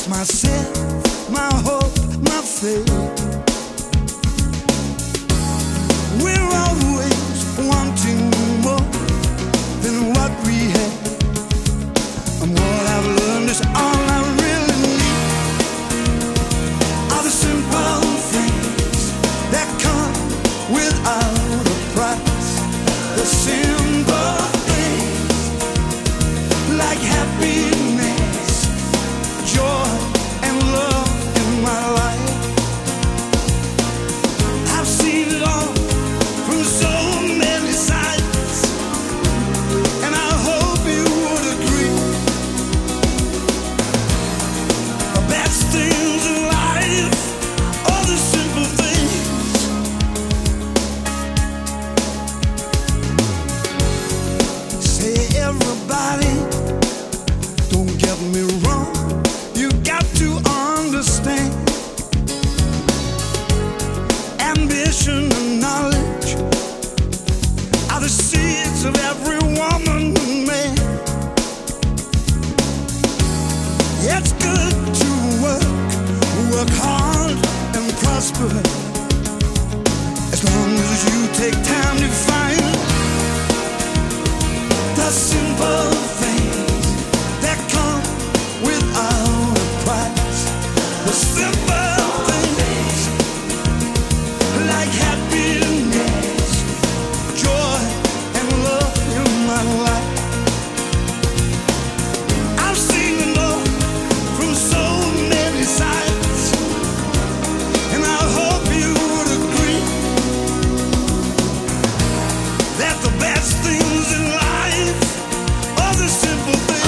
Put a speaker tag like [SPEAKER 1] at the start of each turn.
[SPEAKER 1] myself, my hope, my faith. We're always wanting more than what we have. And what I've learned is all I really need are the simple things that come without a price. The simple things like happiness, joy, and love in my life. I've seen it all from so many sides, and I hope you would agree. The best things in life are the simple things. Say everybody, don't get me wrong, you got to understand. Ambition and knowledge are the seeds of every woman and man. It's good to work hard and prosper, as long as you take time to find the simple things that come without a price. The simple things like happiness, joy, and love in my life. I've seen it all from so many sides, and I hope you would agree that the best things in life are the simple things.